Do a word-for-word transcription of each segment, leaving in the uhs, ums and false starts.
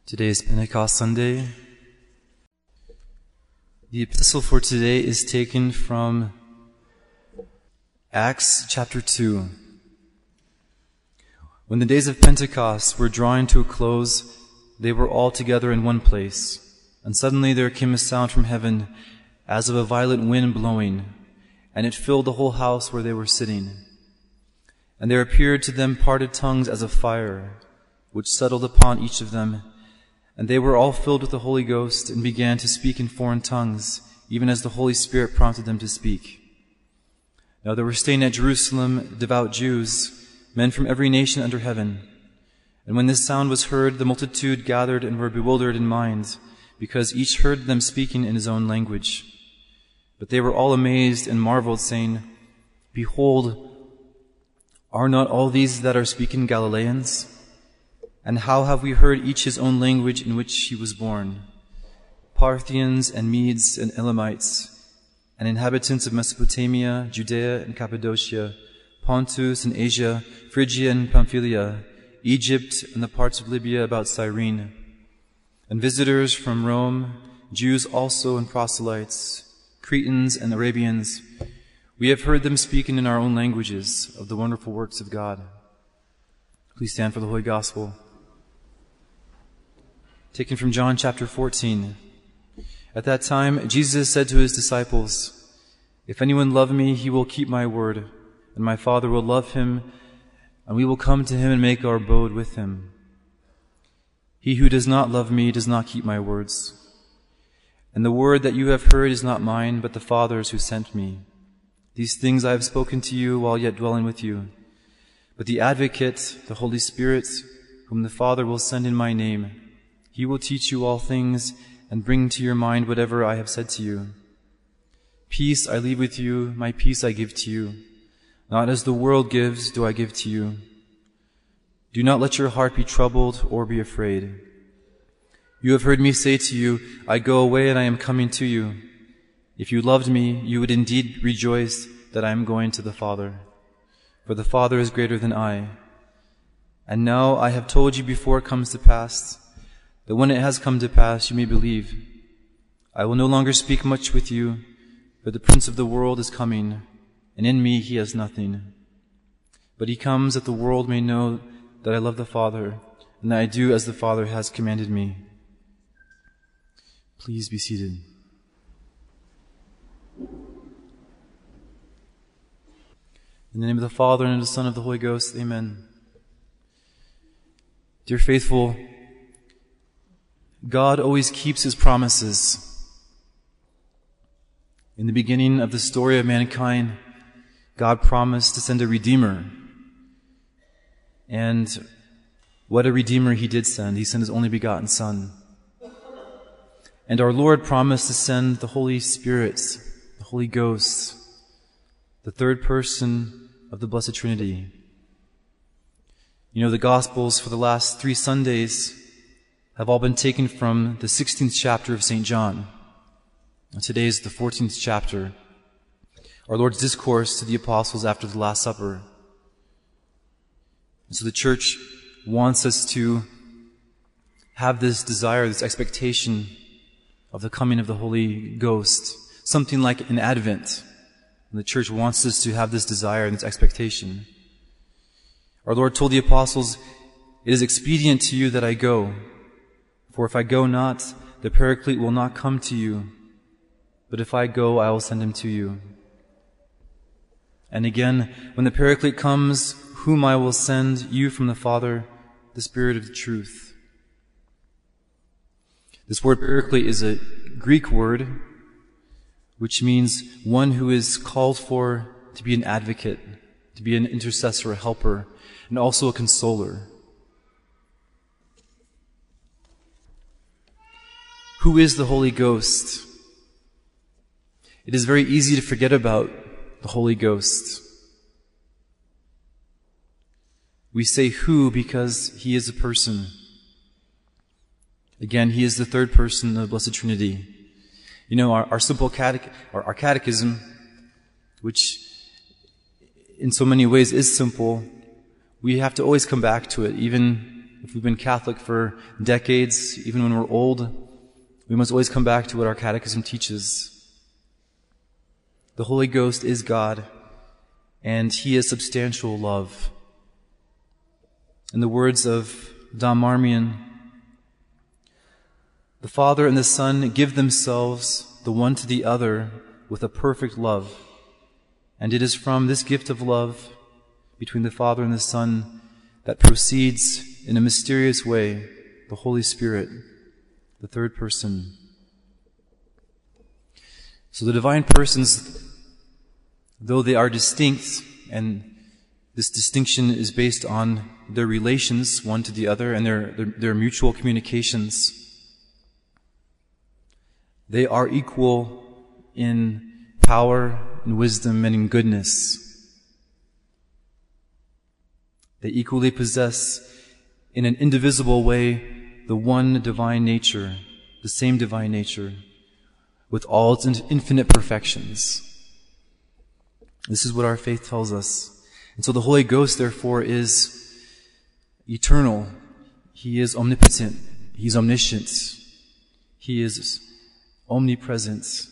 Today is Pentecost Sunday. The epistle for today is taken from Acts chapter two. When the days of Pentecost were drawing to a close, they were all together in one place. And suddenly there came a sound from heaven as of a violent wind blowing, and it filled the whole house where they were sitting. And there appeared to them parted tongues as of fire, which settled upon each of them. And they were all filled with the Holy Ghost and began to speak in foreign tongues, even as the Holy Spirit prompted them to speak. Now there were staying at Jerusalem devout Jews, men from every nation under heaven. And when this sound was heard, the multitude gathered and were bewildered in mind, because each heard them speaking in his own language. But they were all amazed and marveled, saying, Behold, are not all these that are speaking Galileans? And how have we heard each his own language in which he was born? Parthians and Medes and Elamites, and inhabitants of Mesopotamia, Judea and Cappadocia, Pontus and Asia, Phrygia and Pamphylia, Egypt and the parts of Libya about Cyrene, and visitors from Rome, Jews also and proselytes, Cretans and Arabians. We have heard them speaking in our own languages of the wonderful works of God. Please stand for the Holy Gospel. Taken from John chapter fourteen. At that time, Jesus said to his disciples, If anyone love me, he will keep my word, and my Father will love him, and we will come to him and make our abode with him. He who does not love me does not keep my words. And the word that you have heard is not mine, but the Father's who sent me. These things I have spoken to you while yet dwelling with you. But the Advocate, the Holy Spirit, whom the Father will send in my name, he will teach you all things and bring to your mind whatever I have said to you. Peace I leave with you, my peace I give to you. Not as the world gives do I give to you. Do not let your heart be troubled or be afraid. You have heard me say to you, I go away and I am coming to you. If you loved me, you would indeed rejoice that I am going to the Father. For the Father is greater than I. And now I have told you before it comes to pass, that when it has come to pass, you may believe. I will no longer speak much with you, for the prince of the world is coming, and in me he has nothing. But he comes that the world may know that I love the Father, and that I do as the Father has commanded me. Please be seated. In the name of the Father, and of the Son, and of the Holy Ghost, amen. Dear faithful, God always keeps his promises. In the beginning of the story of mankind, God promised to send a Redeemer. And what a Redeemer he did send. He sent his only begotten Son. And our Lord promised to send the Holy Spirit, the Holy Ghost, the third person of the Blessed Trinity. You know, the Gospels for the last three Sundays have all been taken from the sixteenth chapter of Saint John. And today is the fourteenth chapter, our Lord's discourse to the apostles after the Last Supper. And so the Church wants us to have this desire, this expectation of the coming of the Holy Ghost, something like an Advent. And the Church wants us to have this desire and this expectation. Our Lord told the apostles, It is expedient to you that I go. For if I go not, the Paraclete will not come to you. But if I go, I will send him to you. And again, when the Paraclete comes, whom I will send you from the Father, the Spirit of the truth. This word Paraclete is a Greek word, which means one who is called for to be an advocate, to be an intercessor, a helper, and also a consoler. Who is the Holy Ghost? It is very easy to forget about the Holy Ghost. We say who because he is a person. Again, he is the third person of the Blessed Trinity. You know, our, our simple catech- our, our catechism, which in so many ways is simple, we have to always come back to it, even if we've been Catholic for decades, even when we're old, we must always come back to what our catechism teaches. The Holy Ghost is God, and He is substantial love. In the words of Dom Marmion, the Father and the Son give themselves the one to the other with a perfect love. And it is from this gift of love between the Father and the Son that proceeds in a mysterious way the Holy Spirit, the third person. So the divine persons, though they are distinct, and this distinction is based on their relations one to the other and their, their, their mutual communications, they are equal in power, in wisdom, and in goodness. They equally possess, in an indivisible way, the one divine nature, the same divine nature, with all its infinite perfections. This is what our faith tells us. And so the Holy Ghost, therefore, is eternal. He is omnipotent. He's omniscient. He is omnipresent.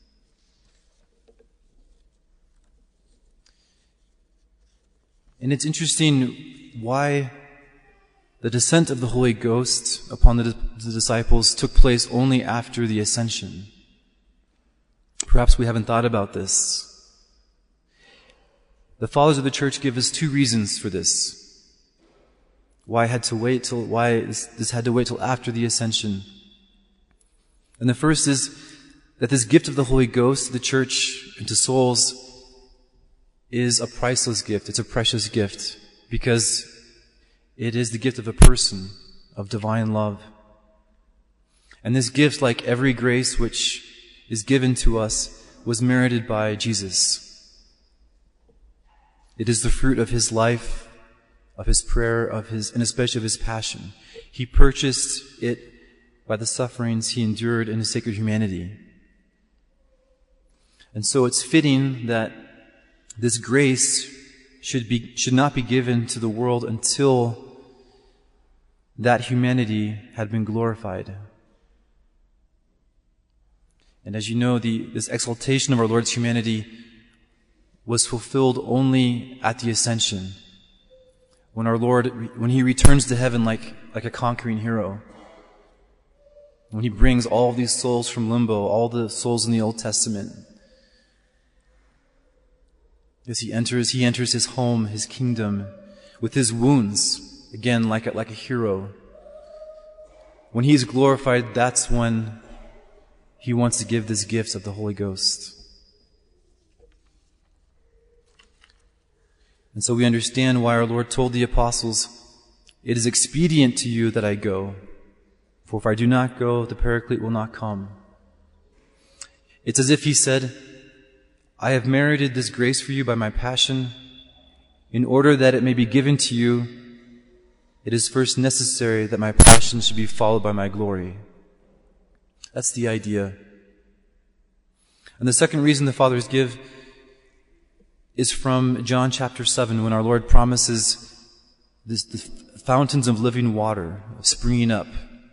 And it's interesting why the descent of the Holy Ghost upon the, the disciples took place only after the ascension. Perhaps we haven't thought about this. The fathers of the church give us two reasons for this. Why I had to wait till, why this, this had to wait till after the ascension. And the first is that this gift of the Holy Ghost to the church and to souls is a priceless gift. It's a precious gift because it is the gift of a person, of divine love. And this gift, like every grace which is given to us, was merited by Jesus. It is the fruit of His life, of His prayer, of His, and especially of His passion. He purchased it by the sufferings He endured in His sacred humanity. And so it's fitting that this grace should be, should not be given to the world until that humanity had been glorified. And as you know, the, this exaltation of our Lord's humanity was fulfilled only at the ascension, when our Lord, when He returns to heaven like, like a conquering hero, when He brings all these souls from limbo, all the souls in the Old Testament. As He enters, He enters His home, His kingdom, with His wounds, again, like a, like a hero. When He is glorified, that's when He wants to give this gift of the Holy Ghost. And so we understand why our Lord told the apostles, "It is expedient to you that I go, for if I do not go, the Paraclete will not come." It's as if He said, "I have merited this grace for you by my passion. In order that it may be given to you, it is first necessary that my passion should be followed by my glory." That's the idea. And the second reason the fathers give is from John chapter seven, when our Lord promises this, the fountains of living water springing up.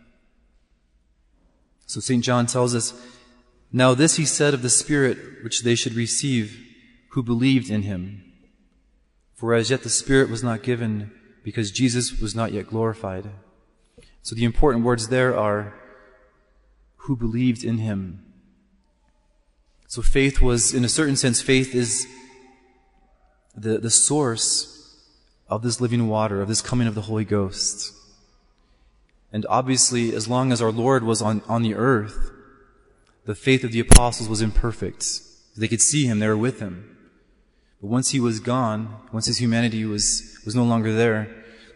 So Saint John tells us, "Now this He said of the Spirit which they should receive who believed in Him. For as yet the Spirit was not given, because Jesus was not yet glorified." So the important words there are, who believed in Him. So faith was, in a certain sense, faith is the, the source of this living water, of this coming of the Holy Ghost. And obviously, as long as our Lord was on, on the earth, the faith of the apostles was imperfect. They could see Him, they were with Him. But once He was gone, once His humanity was, was no longer there,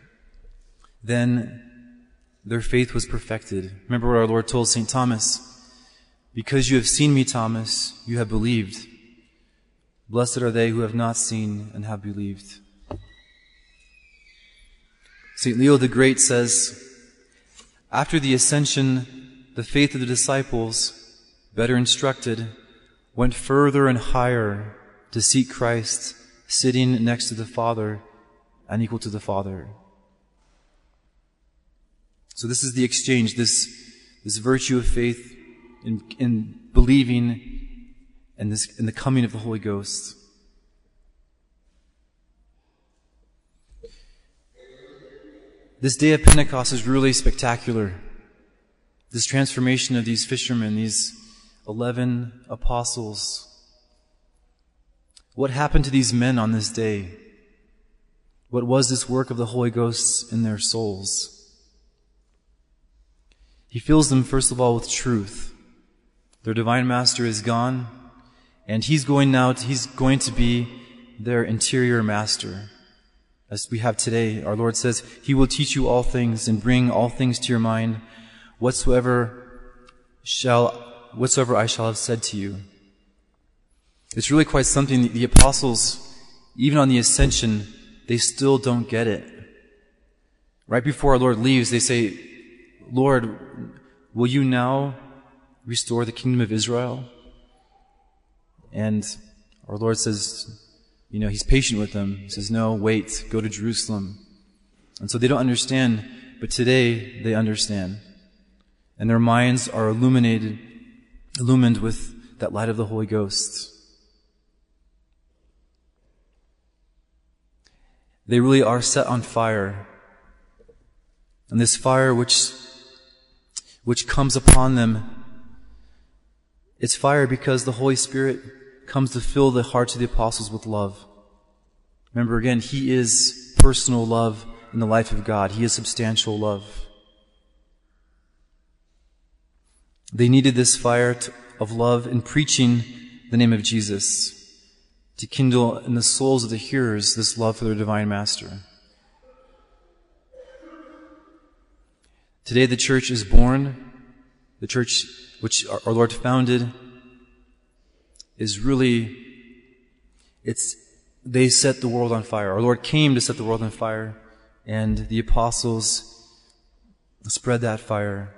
then their faith was perfected. Remember what our Lord told Saint Thomas, "Because you have seen me, Thomas, you have believed. Blessed are they who have not seen and have believed." Saint Leo the Great says, "After the ascension, the faith of the disciples, better instructed, went further and higher to seek Christ, sitting next to the Father and equal to the Father." So this is the exchange, this, this virtue of faith in, in believing and this, in the coming of the Holy Ghost. This day of Pentecost is really spectacular. This transformation of these fishermen, these eleven apostles. What happened to these men on this day? What was this work of the Holy Ghost in their souls? He fills them, first of all, with truth. Their divine master is gone, and he's going now, to, he's going to be their interior master. As we have today, our Lord says, He will teach you all things and bring all things to your mind, whatsoever shall, whatsoever I shall have said to you. It's really quite something. The apostles, even on the ascension, they still don't get it. Right before our Lord leaves, they say, Lord, will you now restore the kingdom of Israel? And our Lord says, you know, He's patient with them. He says, no, wait, go to Jerusalem. And so they don't understand, but today they understand. And their minds are illuminated, illumined with that light of the Holy Ghost. They really are set on fire. And this fire which, which comes upon them, it's fire because the Holy Spirit comes to fill the hearts of the apostles with love. Remember again, He is personal love in the life of God. He is substantial love. They needed this fire to, of love in preaching the name of Jesus, to kindle in the souls of the hearers this love for their divine master. Today the church is born. The church which our Lord founded is really, it's, they set the world on fire. Our Lord came to set the world on fire, and the apostles spread that fire.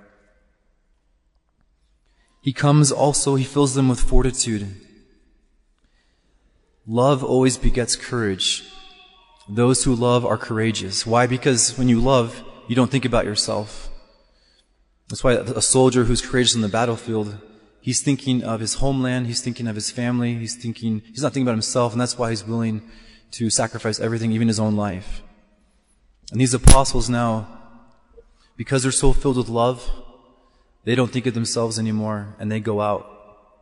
He comes also, He fills them with fortitude. Love always begets courage. Those who love are courageous. Why? Because when you love, you don't think about yourself. That's why a soldier who's courageous on the battlefield, he's thinking of his homeland, he's thinking of his family, he's thinking, he's not thinking about himself, and that's why he's willing to sacrifice everything, even his own life. And these apostles now, because they're so filled with love, they don't think of themselves anymore, and they go out.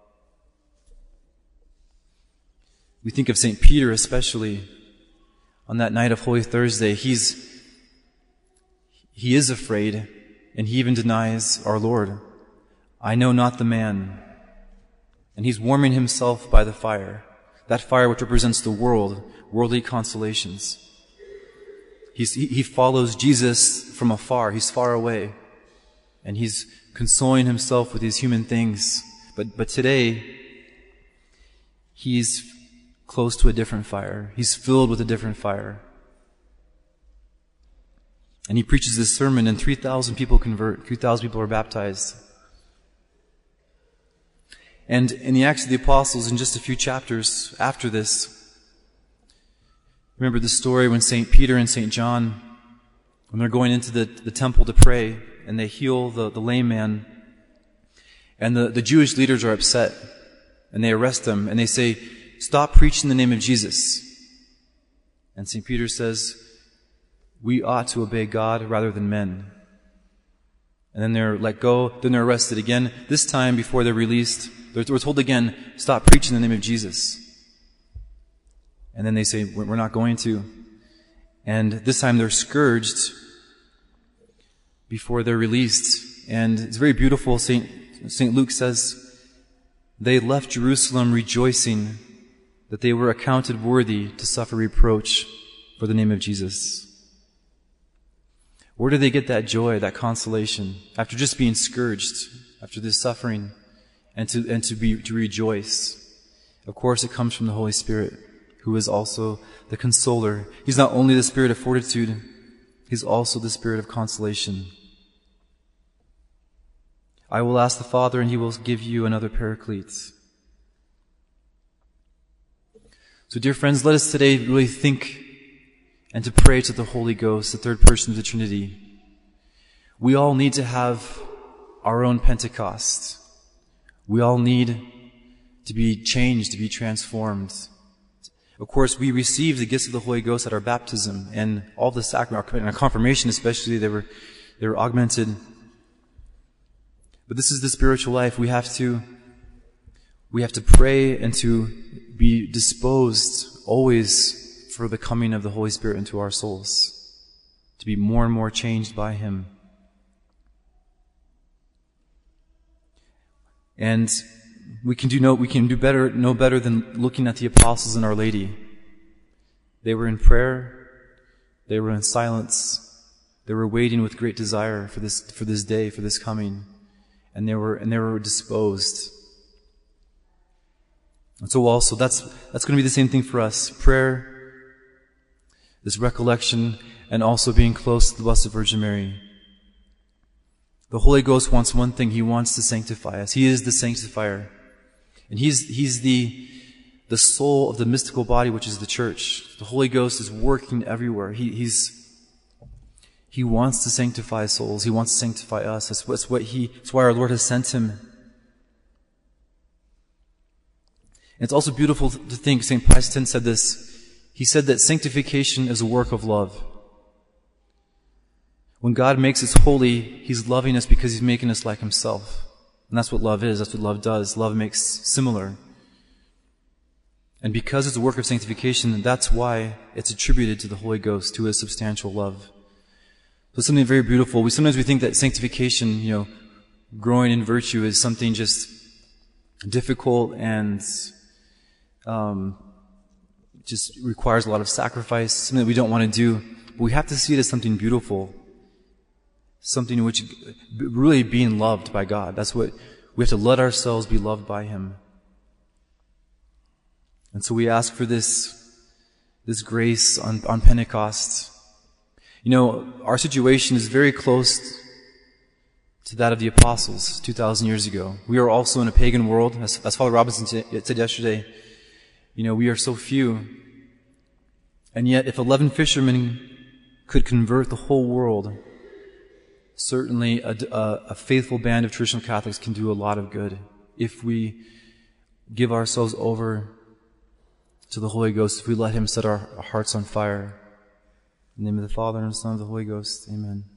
We think of Saint Peter especially. On that night of Holy Thursday, he's, he is afraid, and he even denies our Lord. I know not the man. And he's warming himself by the fire. That fire which represents the world, worldly consolations. He's, he, he follows Jesus from afar. He's far away. And he's consoling himself with these human things. But, but today, he's close to a different fire. He's filled with a different fire. And he preaches this sermon, and three thousand people convert. three thousand people are baptized. And in the Acts of the Apostles, in just a few chapters after this, remember the story when Saint Peter and Saint John, when they're going into the, the temple to pray, and they heal the, the lame man, and the, the Jewish leaders are upset, and they arrest them, and they say, stop preaching the name of Jesus. And Saint Peter says, we ought to obey God rather than men. And then they're let go, then they're arrested again. This time, before they're released, they're, we're told again, stop preaching the name of Jesus. And then they say, we're not going to. And this time they're scourged before they're released. And it's very beautiful. Saint, Saint Luke says, they left Jerusalem rejoicing that they were accounted worthy to suffer reproach for the name of Jesus. Where do they get that joy, that consolation, after just being scourged, after this suffering, and to and to be to rejoice? Of course, it comes from the Holy Spirit, who is also the consoler. He's not only the Spirit of fortitude, He's also the Spirit of consolation. I will ask the Father, and He will give you another Paraclete. So, dear friends, let us today really think and to pray to the Holy Ghost, the third person of the Trinity. We all need to have our own Pentecost. We all need to be changed, to be transformed. Of course, we receive the gifts of the Holy Ghost at our baptism and all the sacrament, and our confirmation especially, they were, they were augmented. But this is the spiritual life. We have to, we have to pray and to be disposed always for the coming of the Holy Spirit into our souls, to be more and more changed by Him. And we can do no, we can do better, no better than looking at the apostles and Our Lady. They were in prayer. They were in silence. They were waiting with great desire for this, for this day, for this coming. And they were, and they were disposed. And so also, that's, that's going to be the same thing for us. Prayer, this recollection, and also being close to the Blessed Virgin Mary. The Holy Ghost wants one thing. He wants to sanctify us. He is the sanctifier. And He's, He's the, the soul of the mystical body, which is the church. The Holy Ghost is working everywhere. He, he's, He wants to sanctify souls. He wants to sanctify us. That's, that's what He, that's why our Lord has sent Him. And it's also beautiful to think, Saint Pius X said this. He said that sanctification is a work of love. When God makes us holy, He's loving us because He's making us like Himself. And that's what love is. That's what love does. Love makes similar. And because it's a work of sanctification, that's why it's attributed to the Holy Ghost, to His substantial love. So it's something very beautiful. We sometimes we think that sanctification, you know, growing in virtue is something just difficult and um, just requires a lot of sacrifice, something that we don't want to do. But we have to see it as something beautiful. Something which really being loved by God. That's what we have to let ourselves be loved by Him. And so we ask for this, this grace on, on Pentecost. You know, our situation is very close to that of the apostles two thousand years ago. We are also in a pagan world, as, as Father Robinson said yesterday. You know, we are so few. And yet, if eleven fishermen could convert the whole world, certainly a, a, a faithful band of traditional Catholics can do a lot of good if we give ourselves over to the Holy Ghost, if we let Him set our hearts on fire. In the name of the Father, and the Son, and the Holy Ghost. Amen.